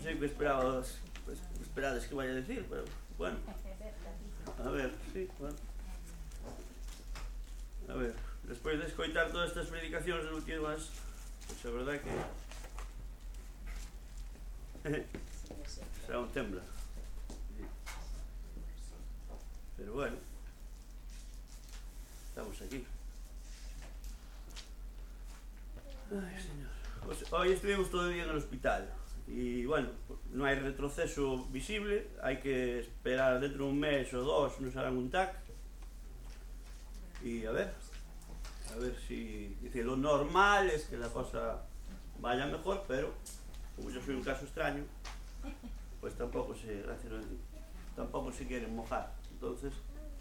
sé qué esperabas que vaya a decir, pero bueno. A ver, sí, bueno. A ver, despois de escoitar todas estas predicacións últimas, pois a verdade que será un tembla. Pero bueno, estamos aquí. Ay, señor. Hoy estuvimos todo el día en el hospital y bueno, no hay retroceso visible, hay que esperar dentro de un mes o dos, nos harán un TAC y a ver si dice, lo normal es que la cosa vaya mejor, pero como yo soy un caso extraño, pues tampoco se quieren mojar. Entonces,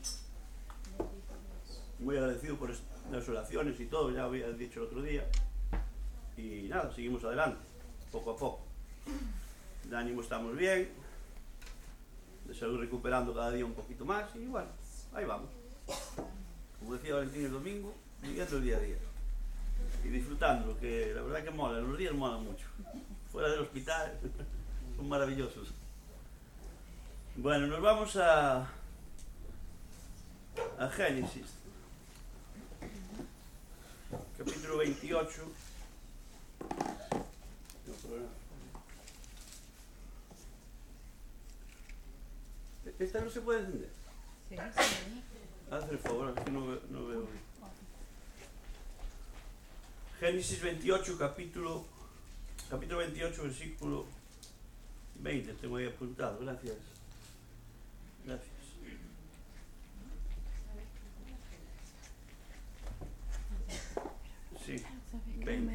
muy agradecido por las oraciones y todo, ya había dicho el otro día. Y nada, seguimos adelante, poco a poco. De ánimo estamos bien, de salud recuperando cada día un poquito más y bueno, ahí vamos. Como decía Valentín el domingo, viviendo el día a día y disfrutando, que la verdad que mola, los días molan mucho. Fuera del hospital son maravillosos. Bueno, nos vamos a Génesis, capítulo 28. ¿Esta no se puede encender? Sí, sí. Haz el favor, es que no veo. Génesis 28, capítulo 28, versículo 20. Tengo ahí apuntado, gracias. Gracias. Sí, 20.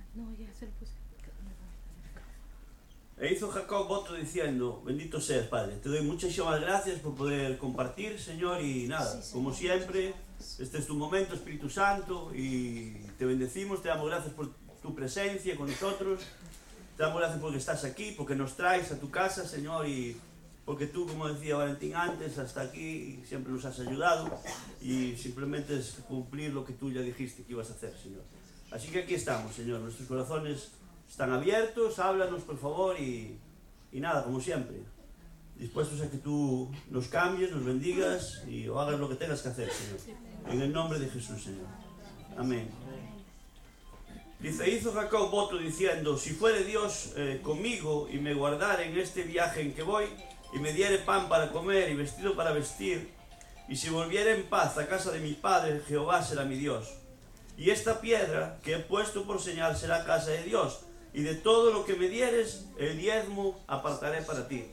E hizo Jacob voto diciendo, bendito seas, Padre, te doy muchísimas gracias por poder compartir, Señor, y nada, como siempre, este es tu momento, Espíritu Santo, y te bendecimos, te damos gracias por tu presencia con nosotros, te damos gracias porque estás aquí, porque nos traes a tu casa, Señor, y porque tú, como decía Valentín antes, hasta aquí siempre nos has ayudado, y simplemente es cumplir lo que tú ya dijiste que ibas a hacer, Señor. Así que aquí estamos, Señor, nuestros corazones están abiertos, háblanos por favor y nada, como siempre, dispuestos a que tú nos cambies, nos bendigas y o hagas lo que tengas que hacer, Señor. En el nombre de Jesús, Señor. Amén. Dice, hizo Jacob voto diciendo, si fuere Dios conmigo y me guardare en este viaje en que voy y me diere pan para comer y vestido para vestir, y si volviere en paz a casa de mi padre, Jehová será mi Dios. Y esta piedra que he puesto por señal será casa de Dios. Y de todo lo que me dieres, el diezmo apartaré para ti.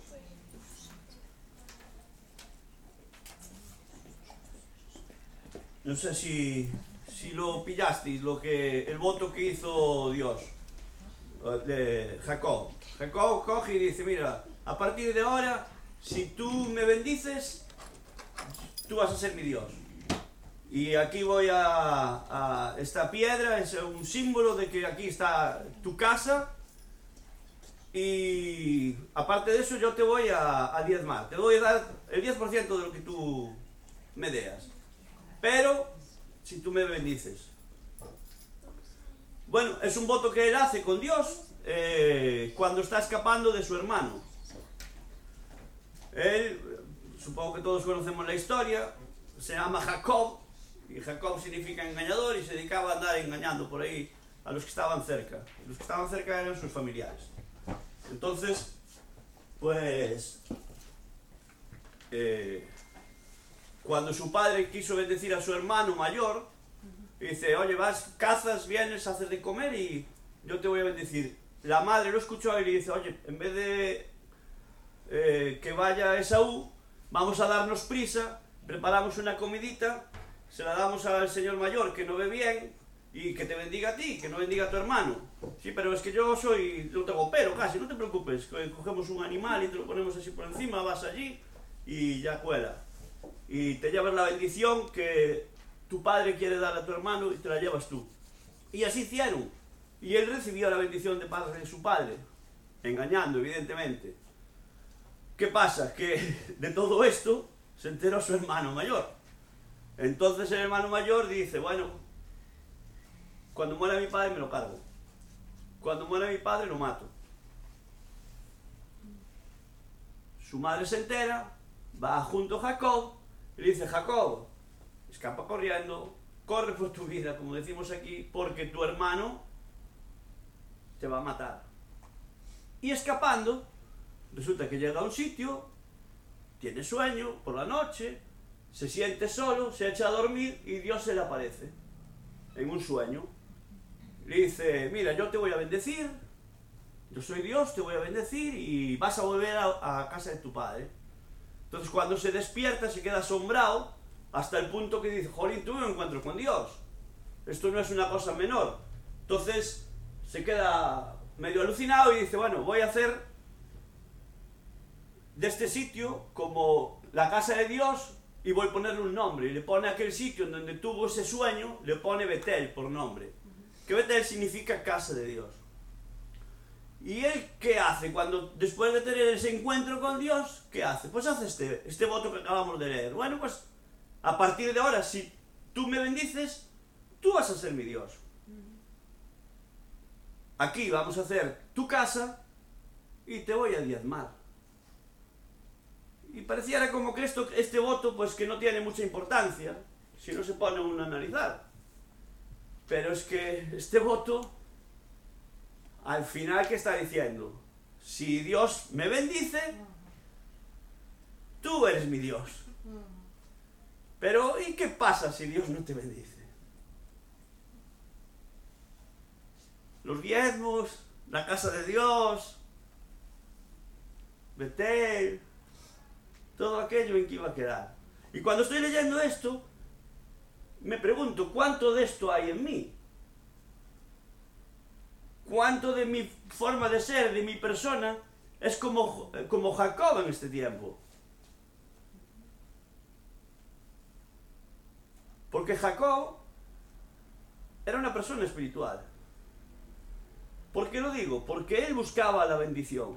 No sé si lo pillasteis, el voto que hizo Dios, de Jacob. Jacob coge y dice, mira, a partir de ahora, si tú me bendices, tú vas a ser mi Dios. Y aquí voy a esta piedra, es un símbolo de que aquí está tu casa. Y aparte de eso yo te voy a diezmar. Te voy a dar el 10% de lo que tú me deas. Pero si tú me bendices. Bueno, es un voto que él hace con Dios cuando está escapando de su hermano. Él, supongo que todos conocemos la historia, se llama Jacob. Y Jacob significa engañador y se dedicaba a andar engañando por ahí a los que estaban cerca. Los que estaban cerca eran sus familiares. Entonces, pues, cuando su padre quiso bendecir a su hermano mayor, dice, oye, vas, cazas, vienes, haces de comer y yo te voy a bendecir. La madre lo escuchó y le dice, oye, en vez de que vaya Esaú, vamos a darnos prisa, preparamos una comidita, se la damos al señor mayor que no ve bien y que te bendiga a ti, que no bendiga a tu hermano. Sí, pero es que yo no tengo pero casi, no te preocupes, cogemos un animal y te lo ponemos así por encima, vas allí y ya cuela. Y te llevas la bendición que tu padre quiere dar a tu hermano y te la llevas tú. Y así hicieron. Y él recibió la bendición de parte de su padre, engañando evidentemente. ¿Qué pasa? Que de todo esto se enteró su hermano mayor. Entonces el hermano mayor dice, bueno, cuando muera mi padre me lo cargo. Cuando muera mi padre lo mato. Su madre se entera, va junto a Jacob y le dice: Jacob, escapa corriendo, corre por tu vida, como decimos aquí, porque tu hermano te va a matar. Y escapando, resulta que llega a un sitio, tiene sueño por la noche, se siente solo, se echa a dormir y Dios se le aparece en un sueño. Le dice: mira, yo te voy a bendecir, yo soy Dios, te voy a bendecir y vas a volver a casa de tu padre. Entonces, cuando se despierta, se queda asombrado hasta el punto que dice: jolín, tuve un encuentro con Dios, esto no es una cosa menor. Entonces se queda medio alucinado y dice: bueno, voy a hacer de este sitio como la casa de Dios y voy a ponerle un nombre. Y le pone a aquel sitio en donde tuvo ese sueño, le pone Betel por nombre, que Betel significa casa de Dios. ¿Y él qué hace? Cuando después de tener ese encuentro con Dios, ¿qué hace? Pues hace este voto que acabamos de leer. Bueno, pues a partir de ahora, si tú me bendices, tú vas a ser mi Dios. Aquí vamos a hacer tu casa y te voy a diezmar. Y pareciera como que este voto, pues que no tiene mucha importancia, si no se pone uno a analizar. Pero es que este voto, al final, ¿qué está diciendo? Si Dios me bendice, tú eres mi Dios. Pero, ¿y qué pasa si Dios no te bendice? Los diezmos, la casa de Dios, Betel, todo aquello en que iba a quedar. Y cuando estoy leyendo esto, me pregunto: ¿cuánto de esto hay en mí? ¿Cuánto de mi forma de ser, de mi persona, es como Jacob en este tiempo? Porque Jacob era una persona espiritual. ¿Por qué lo digo? Porque él buscaba la bendición.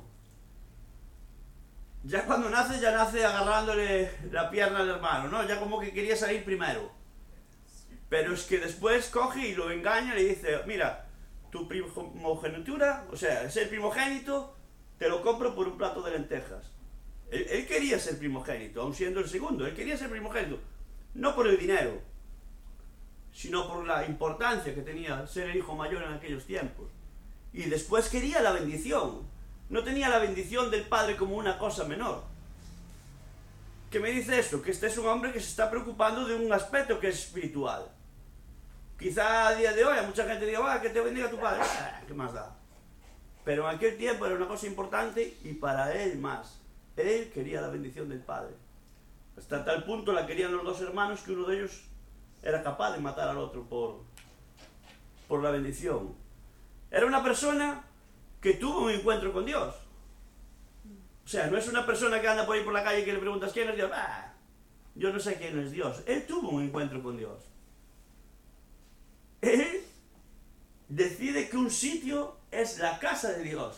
Ya cuando nace, ya nace agarrándole la pierna al hermano, ¿no? Ya como que quería salir primero. Pero es que después coge y lo engaña y le dice: mira, tu primogenitura, o sea, ser primogénito, te lo compro por un plato de lentejas. Él quería ser primogénito, aun siendo el segundo. Él quería ser primogénito, no por el dinero, sino por la importancia que tenía ser el hijo mayor en aquellos tiempos. Y después quería la bendición. No tenía la bendición del padre como una cosa menor. ¿Qué me dice esto? Que este es un hombre que se está preocupando de un aspecto que es espiritual. Quizá a día de hoy a mucha gente diga: va, que te bendiga tu padre. ¿Qué más da? Pero en aquel tiempo era una cosa importante y para él más. Él quería la bendición del padre. Hasta tal punto la querían los dos hermanos que uno de ellos era capaz de matar al otro por la bendición. Era una persona que tuvo un encuentro con Dios. O sea, no es una persona que anda por ahí por la calle y que le preguntas: ¿quién es Dios? Yo no sé quién es Dios. Él tuvo un encuentro con Dios. Él decide que un sitio es la casa de Dios.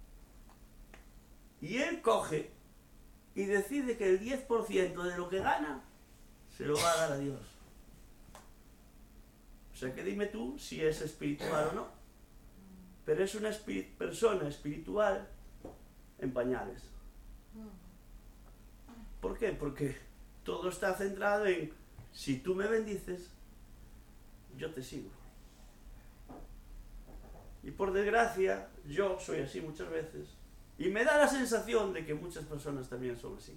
Y él coge y decide que el 10% de lo que gana se lo va a dar a Dios. O sea que dime tú si es espiritual o no. Pero es una persona espiritual en pañales. ¿Por qué? Porque todo está centrado en: si tú me bendices, yo te sigo. Y por desgracia, yo soy así muchas veces. Y me da la sensación de que muchas personas también son así.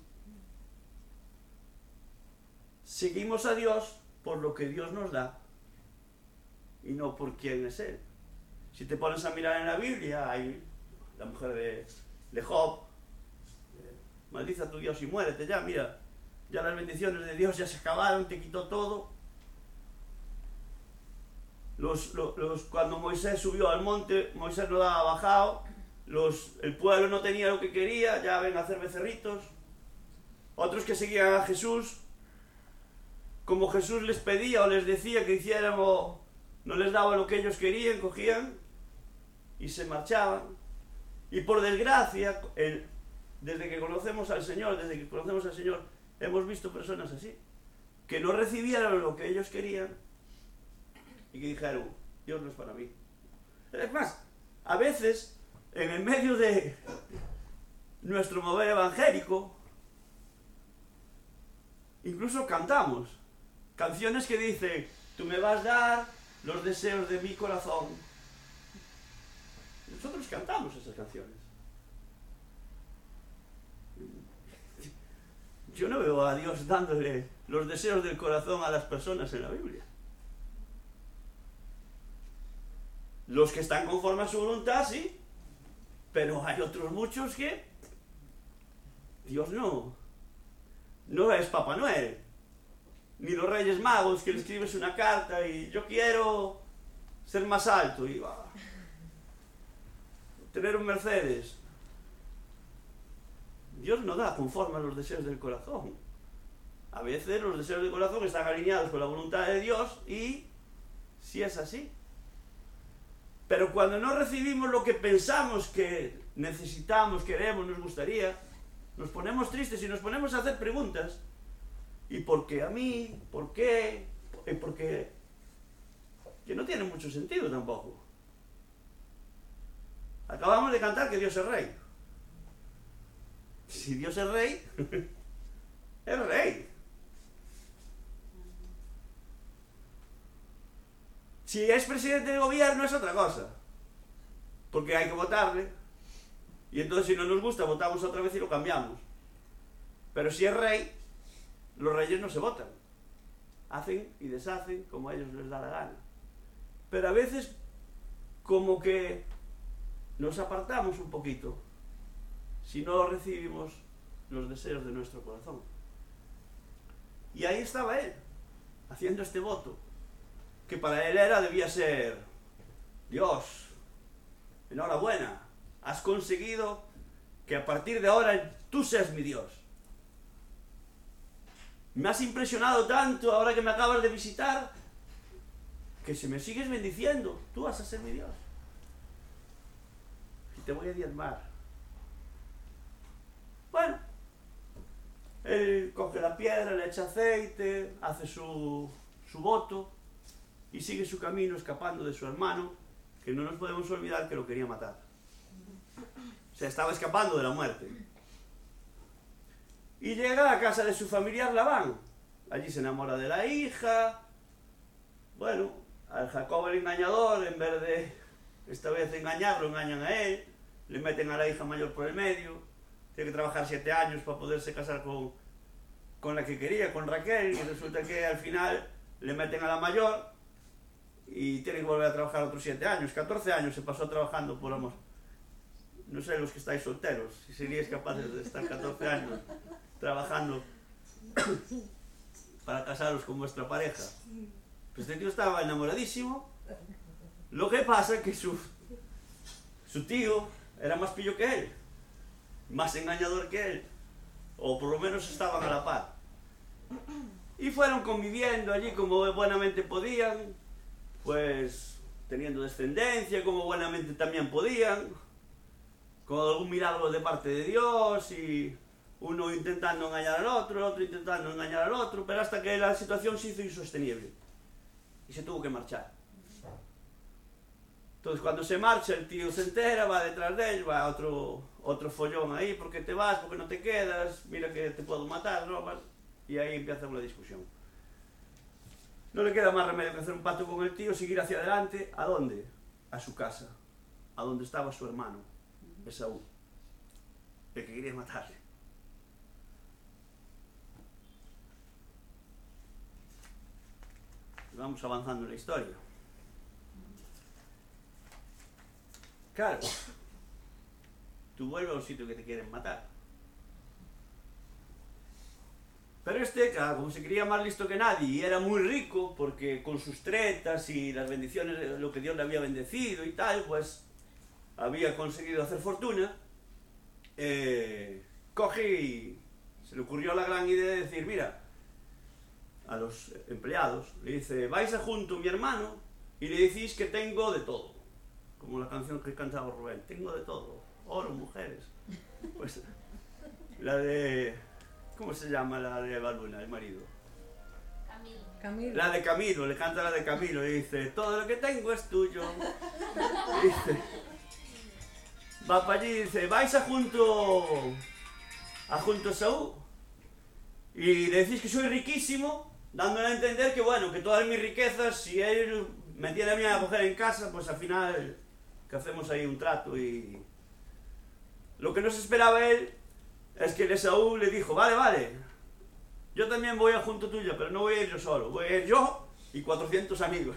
Seguimos a Dios por lo que Dios nos da y no por quién es Él. Si te pones a mirar en la Biblia, hay la mujer de Job: maldice a tu Dios y muérete ya, mira, ya las bendiciones de Dios ya se acabaron, te quitó todo. Cuando Moisés subió al monte, Moisés no daba bajado, el pueblo no tenía lo que quería, ya ven a hacer becerritos. Otros que seguían a Jesús, como Jesús les pedía o les decía que hicieran, o no les daba lo que ellos querían, cogían y se marchaban. Y por desgracia, desde que conocemos al Señor, hemos visto personas así, que no recibieron lo que ellos querían y que dijeron: Dios no es para mí. Es más, a veces, en el medio de nuestro mover evangélico. Incluso cantamos canciones que dicen: tú me vas a dar los deseos de mi corazón. Nosotros cantamos esas canciones. Yo no veo a Dios dándole los deseos del corazón a las personas en la Biblia. Los que están conforme a su voluntad, sí, pero hay otros muchos que Dios no es Papá Noel, ni los Reyes Magos que le escribes una carta y yo quiero ser más alto y tener un Mercedes. Dios no da conforme a los deseos del corazón. A veces los deseos del corazón están alineados con la voluntad de Dios y sí es así. Pero cuando no recibimos lo que pensamos que necesitamos, queremos, nos gustaría, nos ponemos tristes y nos ponemos a hacer preguntas. ¿Y por qué a mí? ¿Por qué? ¿Y por qué? Que no tiene mucho sentido tampoco. Acabamos de cantar que Dios es rey. Si Dios es rey, es rey. Si es presidente de gobierno es otra cosa, porque hay que votarle, y entonces si no nos gusta votamos otra vez y lo cambiamos. Pero si es rey, los reyes no se votan, hacen y deshacen como a ellos les da la gana. Pero a veces como que nos apartamos un poquito si no recibimos los deseos de nuestro corazón. Y ahí estaba él, haciendo este voto, que para él debía ser: Dios, enhorabuena, has conseguido que a partir de ahora tú seas mi Dios. Me has impresionado tanto ahora que me acabas de visitar, que si me sigues bendiciendo, tú vas a ser mi Dios. Y te voy a diezmar. Bueno, él coge la piedra, le echa aceite, hace su voto y sigue su camino escapando de su hermano, que no nos podemos olvidar que lo quería matar. O sea, estaba escapando de la muerte. Y llega a casa de su familiar Labán. Allí se enamora de la hija. Bueno, al Jacob el engañador, en vez de esta vez engañarlo, engañan a él. Le meten a la hija mayor por el medio. Tiene que trabajar 7 años para poderse casar con la que quería, con Raquel. Y resulta que al final le meten a la mayor y tiene que volver a trabajar otros 7 años. 14 años se pasó trabajando por amor. No sé los que estáis solteros, si seríais capaces de estar 14 años trabajando para casaros con vuestra pareja. Pues este tío estaba enamoradísimo. Lo que pasa es que su tío era más pillo que él, más engañador que él, o por lo menos estaban a la par. Y fueron conviviendo allí como buenamente podían, pues teniendo descendencia como buenamente también podían, con algún milagro de parte de Dios, y uno intentando engañar al otro, el otro intentando engañar al otro, pero hasta que la situación se hizo insostenible y se tuvo que marchar. Entonces cuando se marcha el tío se entera, va detrás de él, va otro follón ahí: ¿por qué te vas? ¿por qué no te quedas? Mira que te puedo matar, ¿no? Y ahí empieza una discusión. No le queda más remedio que hacer un pacto con el tío, seguir hacia adelante. ¿A dónde? A su casa, a donde estaba su hermano Esaú, el que quería matarle. Vamos avanzando en la historia. Claro, tú vuelves a un sitio que te quieren matar. Pero claro, como se creía más listo que nadie y era muy rico, porque con sus tretas y las bendiciones, lo que Dios le había bendecido y tal, pues había conseguido hacer fortuna, coge y se le ocurrió la gran idea de decir: mira, a los empleados le dice: vais a junto a mi hermano y le decís que tengo de todo, como la canción que cantaba Rubén: tengo de todo, oro, mujeres. Pues la de, ¿cómo se llama la de Balbuna, el marido? Camilo. La de Camilo, le canta la de Camilo y dice: todo lo que tengo es tuyo. va para allí y dice, vais a junto Esaú y le decís que soy riquísimo, dándole a entender que bueno, que todas mis riquezas, si él me tiene a mí a coger en casa, pues al final que hacemos ahí un trato. Y lo que no se esperaba él es que Esaú le dijo, vale, yo también voy a junto tuyo, pero no voy a ir yo solo, voy a ir yo y 400 amigos.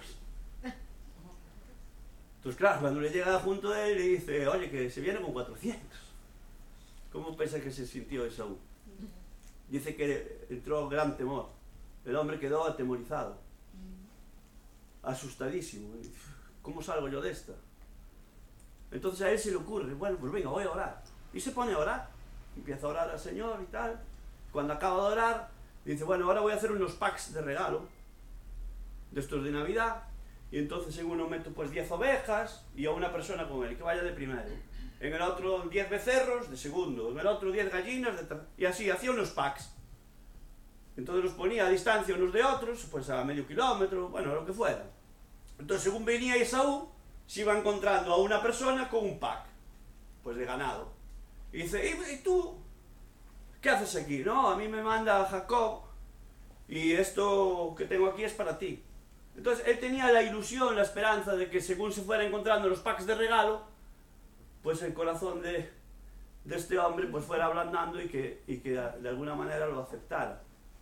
Entonces claro, cuando le llega junto a él le dice, oye, que se viene con 400. ¿Cómo piensa que se sintió Esaú? Dice que entró gran temor. El hombre quedó atemorizado, asustadísimo. ¿Cómo salgo yo de esta? Entonces a él se le ocurre, bueno, pues venga, voy a orar. Y se pone a orar. Empieza a orar al Señor y tal. Cuando acaba de orar, dice, bueno, ahora voy a hacer unos packs de regalo, de estos de Navidad. Y entonces en uno meto pues 10 ovejas y a una persona con él, que vaya de primero. En el otro 10 becerros de segundo. En el otro 10 gallinas de tercero. Y así, hacía unos packs. Entonces los ponía a distancia unos de otros, pues a medio kilómetro, bueno, lo que fuera. Entonces según venía Esaú, se iba encontrando a una persona con un pack, pues de ganado. Y dice, ¿y tú? ¿Qué haces aquí? No, a mí me manda Jacob y esto que tengo aquí es para ti. Entonces él tenía la ilusión, la esperanza de que según se fuera encontrando los packs de regalo, pues el corazón de este hombre pues fuera ablandando y que de alguna manera lo aceptara.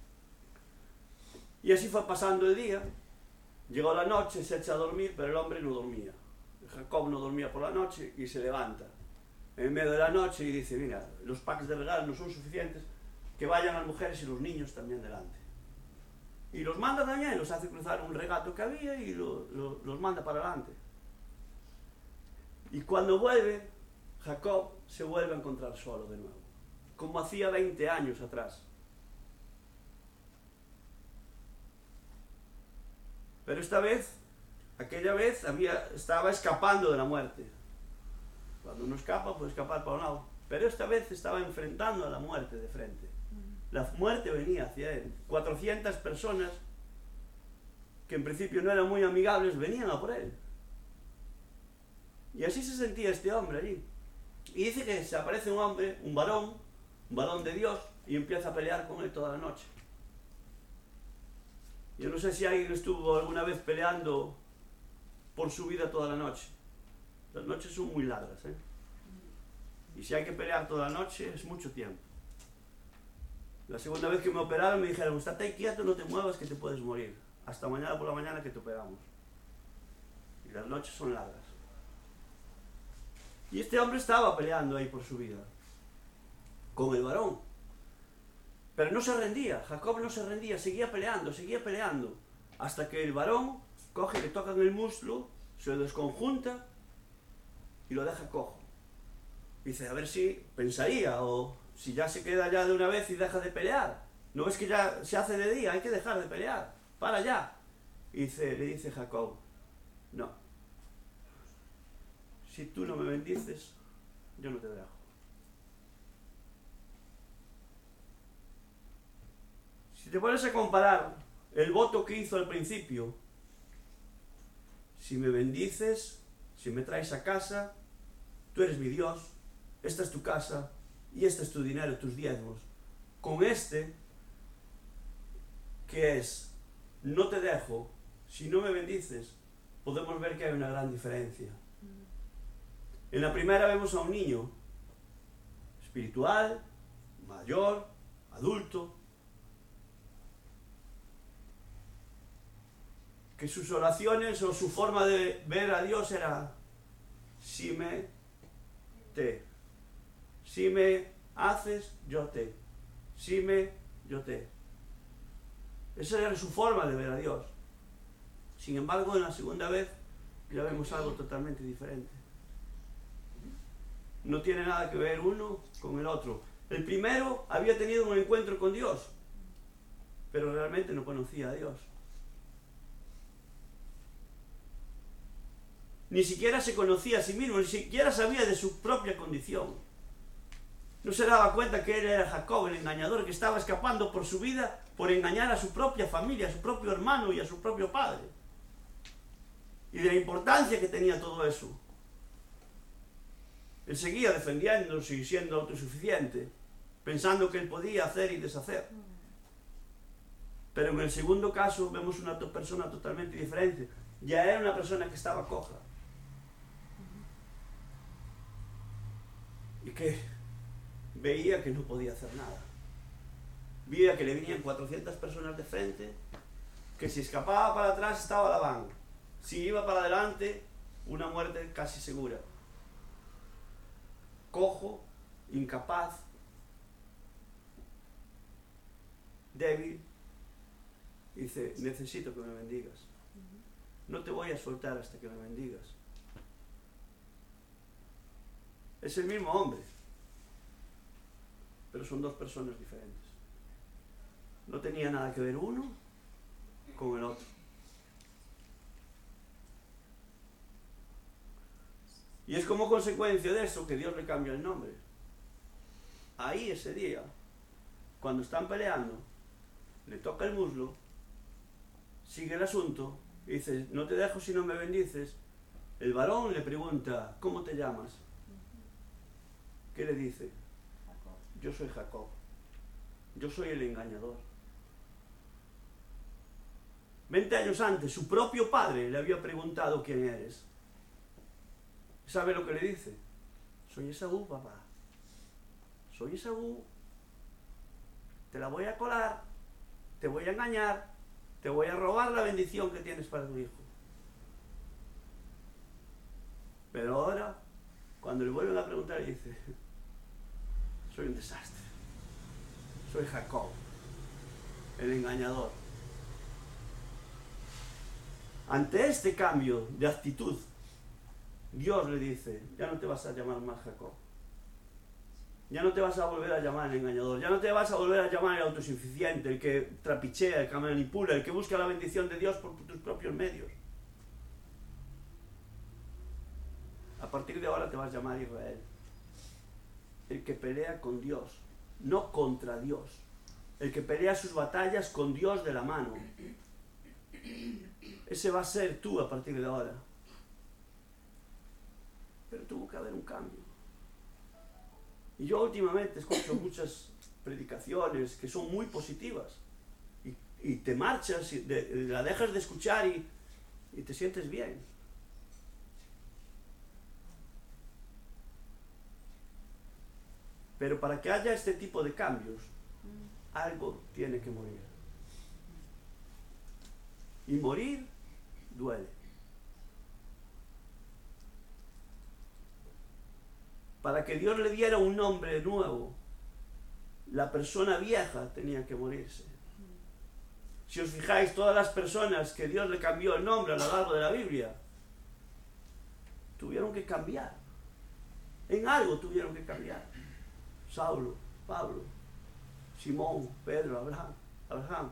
Y así fue pasando el día, llegó la noche, se echa a dormir, pero el hombre no dormía. Jacob no dormía por la noche y se levanta en medio de la noche y dice, mira, los packs de regalo no son suficientes, que vayan las mujeres y los niños también delante. Y los manda también, los hace cruzar un regato que había y los manda para adelante. Y cuando vuelve, Jacob se vuelve a encontrar solo de nuevo, como hacía 20 años atrás. Pero esta vez, aquella vez, estaba escapando de la muerte. Cuando uno escapa, puede escapar para un lado. Pero esta vez estaba enfrentando a la muerte de frente. La muerte venía hacia él. 400 personas, que en principio no eran muy amigables, venían a por él. Y así se sentía este hombre allí. Y dice que se aparece un hombre, un varón de Dios, y empieza a pelear con él toda la noche. Yo no sé si alguien estuvo alguna vez peleando por su vida toda la noche. Las noches son muy largas, ¿eh? Y si hay que pelear toda la noche, es mucho tiempo. La segunda vez que me operaron me dijeron, estate ahí quieto, no te muevas que te puedes morir. Hasta mañana por la mañana que te operamos. Y las noches son largas. Y este hombre estaba peleando ahí por su vida. Con el varón. Pero no se rendía, Jacob no se rendía, seguía peleando, hasta que el varón coge, le toca en el muslo, se lo desconjunta y lo deja cojo. Dice, a ver si pensaría, o si ya se queda ya de una vez y deja de pelear. ¿No ves que ya se hace de día? Hay que dejar de pelear, para ya. Y le dice Jacob, no. Si tú no me bendices, yo no te dejo. Si te pones a comparar el voto que hizo al principio, si me bendices, si me traes a casa, tú eres mi Dios, esta es tu casa y este es tu dinero, tus diezmos. Con este, que es, no te dejo, si no me bendices, podemos ver que hay una gran diferencia. En la primera vemos a un niño espiritual, mayor, adulto, que sus oraciones o su forma de ver a Dios era si me haces, yo te. Si me, yo te. Esa era su forma de ver a Dios. Sin embargo, en la segunda vez ya vemos algo totalmente diferente. No tiene nada que ver uno con el otro. El primero había tenido un encuentro con Dios, pero realmente no conocía a Dios. Ni siquiera se conocía a sí mismo, ni siquiera sabía de su propia condición. No se daba cuenta que él era Jacob, el engañador, que estaba escapando por su vida por engañar a su propia familia, a su propio hermano y a su propio padre. Y de la importancia que tenía todo eso. Él seguía defendiéndose y siendo autosuficiente, pensando que él podía hacer y deshacer. Pero en el segundo caso vemos una persona totalmente diferente. Ya era una persona que estaba coja. Y que veía que no podía hacer nada. Veía que le venían 400 personas de frente, que si escapaba para atrás estaba la van. Si iba para adelante, una muerte casi segura. Cojo, incapaz, débil. Dice, necesito que me bendigas. No te voy a soltar hasta que me bendigas. Es el mismo hombre, pero son dos personas diferentes. No tenía nada que ver uno con el otro. Y es como consecuencia de eso que Dios le cambió el nombre. Ahí ese día, cuando están peleando, le toca el muslo, sigue el asunto, y dice, no te dejo si no me bendices. El varón le pregunta, ¿cómo te llamas? ¿Qué le dice? Jacob. Yo soy Jacob. Yo soy el engañador. 20 años antes, su propio padre le había preguntado quién eres. ¿Sabe lo que le dice? Soy Esaú, papá. Soy Esaú. Te la voy a colar. Te voy a engañar. Te voy a robar la bendición que tienes para tu hijo. Pero ahora, cuando le vuelven a preguntar, dice, soy un desastre. Soy Jacob, el engañador. Ante este cambio de actitud, Dios le dice, ya no te vas a llamar más Jacob. Ya no te vas a volver a llamar el engañador. Ya no te vas a volver a llamar el autosuficiente, el que trapichea, el que manipula, el que busca la bendición de Dios por tus propios medios. A partir de ahora te vas a llamar Israel. El que pelea con Dios, no contra Dios. El que pelea sus batallas con Dios de la mano. Ese va a ser tú a partir de ahora. Pero tuvo que haber un cambio. Y yo últimamente escucho muchas predicaciones que son muy positivas. Y te marchas, y la dejas de escuchar y te sientes bien. Pero para que haya este tipo de cambios, algo tiene que morir. Y morir duele. Para que Dios le diera un nombre nuevo, la persona vieja tenía que morirse. Si os fijáis, todas las personas que Dios le cambió el nombre a lo largo de la Biblia, tuvieron que cambiar. En algo tuvieron que cambiar. Saulo, Pablo, Simón, Pedro, Abraham.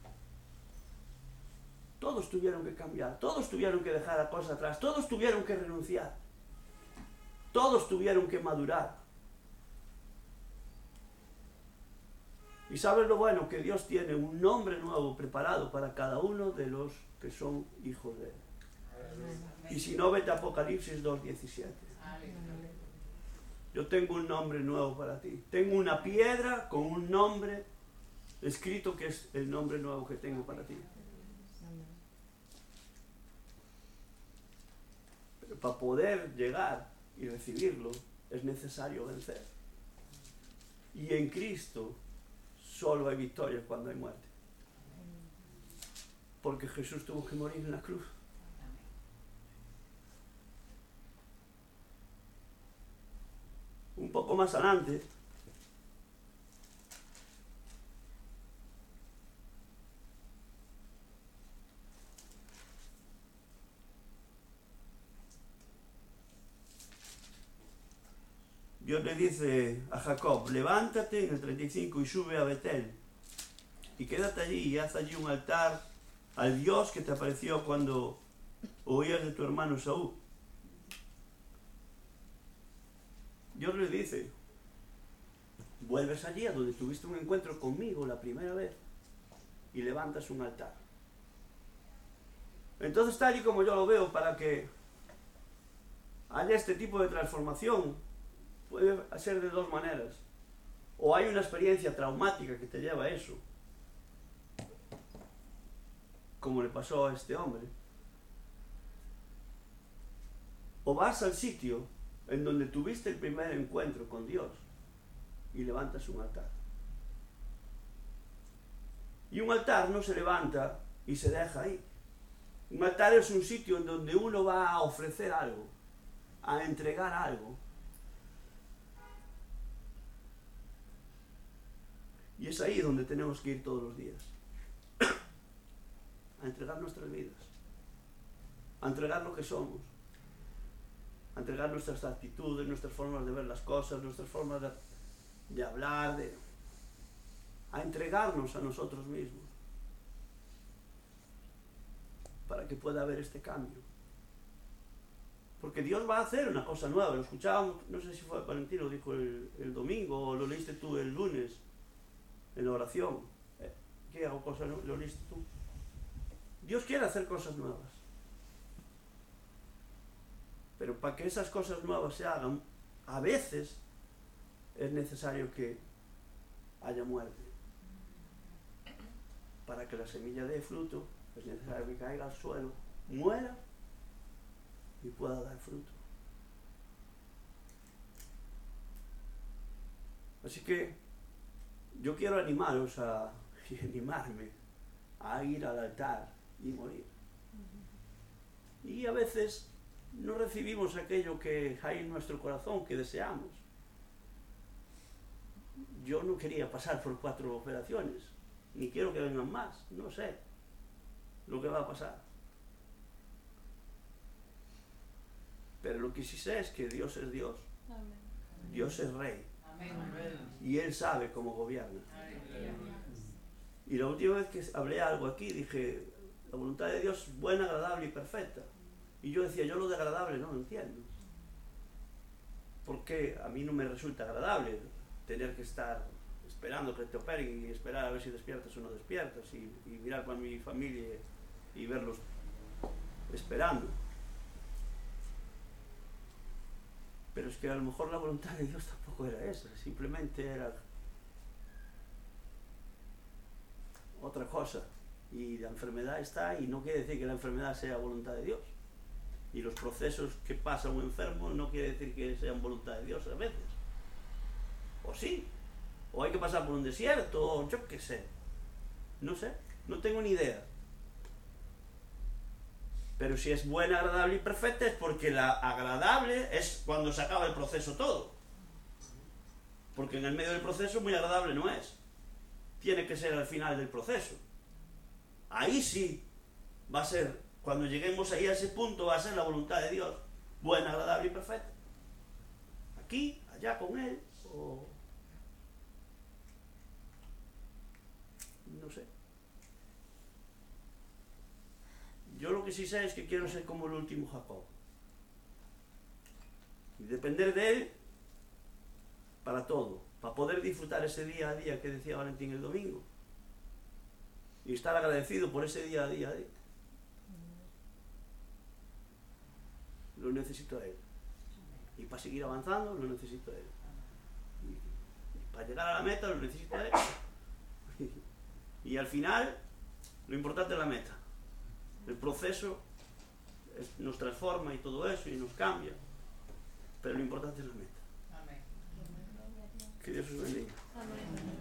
Todos tuvieron que cambiar, todos tuvieron que dejar a cosas atrás, todos tuvieron que renunciar. Todos tuvieron que madurar. Y sabes lo bueno, que Dios tiene un nombre nuevo preparado para cada uno de los que son hijos de Él. Y si no, vete a Apocalipsis 2:17. Yo tengo un nombre nuevo para ti. Tengo una piedra con un nombre escrito que es el nombre nuevo que tengo para ti. Pero para poder llegar y recibirlo, es necesario vencer. Y en Cristo solo hay victoria cuando hay muerte. Porque Jesús tuvo que morir en la cruz. Un poco más adelante, Dios le dice a Jacob, levántate en el 35 y sube a Betel y quédate allí y haz allí un altar al Dios que te apareció cuando oías de tu hermano Saúl. Dios le dice, vuelves allí a donde tuviste un encuentro conmigo la primera vez y levantas un altar. Entonces, tal y como yo lo veo, para que haya este tipo de transformación, puede ser de dos maneras. O hay una experiencia traumática que te lleva a eso, como le pasó a este hombre. O vas al sitio en donde tuviste el primer encuentro con Dios y levantas un altar. Y un altar no se levanta y se deja ahí. Un altar es un sitio en donde uno va a ofrecer algo, a entregar algo. Y es ahí donde tenemos que ir todos los días. A entregar nuestras vidas. A entregar lo que somos. A entregar nuestras actitudes, nuestras formas de ver las cosas, nuestras formas de hablar, a entregarnos a nosotros mismos. Para que pueda haber este cambio. Porque Dios va a hacer una cosa nueva. Lo escuchábamos, no sé si fue Valentino, lo dijo el domingo, o lo leíste tú el lunes, en la oración. ¿Qué hago cosas nuevas? ¿Lo leíste tú? Dios quiere hacer cosas nuevas. Pero para que esas cosas nuevas se hagan, a veces es necesario que haya muerte. Para que la semilla dé fruto, es necesario que caiga al suelo, muera y pueda dar fruto. Así que yo quiero animaros y animarme a ir al altar y morir. Y a veces no recibimos aquello que hay en nuestro corazón, que deseamos. Yo no quería pasar por 4 operaciones, ni quiero que vengan más, no sé lo que va a pasar. Pero lo que sí sé es que Dios es Dios. Amén. Dios es Rey. Amén. Y Él sabe cómo gobierna. Amén. Y la última vez que hablé algo aquí, dije, la voluntad de Dios es buena, agradable y perfecta. Y yo decía, yo lo de agradable no lo entiendo. Porque a mí no me resulta agradable tener que estar esperando que te operen y esperar a ver si despiertas o no despiertas y mirar para mi familia y verlos esperando. Pero es que a lo mejor la voluntad de Dios tampoco era esa, simplemente era otra cosa. Y la enfermedad está, y no quiere decir que la enfermedad sea voluntad de Dios. Y los procesos que pasa un enfermo no quiere decir que sean voluntad de Dios a veces. O sí, o hay que pasar por un desierto, o yo qué sé. No sé, no tengo ni idea. Pero si es buena, agradable y perfecta es porque la agradable es cuando se acaba el proceso todo. Porque en el medio del proceso muy agradable no es. Tiene que ser al final del proceso. Ahí sí va a ser, cuando lleguemos ahí a ese punto, va a ser la voluntad de Dios. Buena, agradable y perfecta. Aquí, allá con Él, o... no sé. Yo lo que sí sé es que quiero ser como el último Jacob. Y depender de Él para todo. Para poder disfrutar ese día a día que decía Valentín el domingo. Y estar agradecido por ese día a día de Él. Lo necesito a Él. Y para seguir avanzando lo necesito a Él. Y para llegar a la meta lo necesito a Él. Y al final lo importante es la meta. El proceso nos transforma y todo eso y nos cambia. Pero lo importante es la meta. Amén. Que Dios os bendiga. Amén.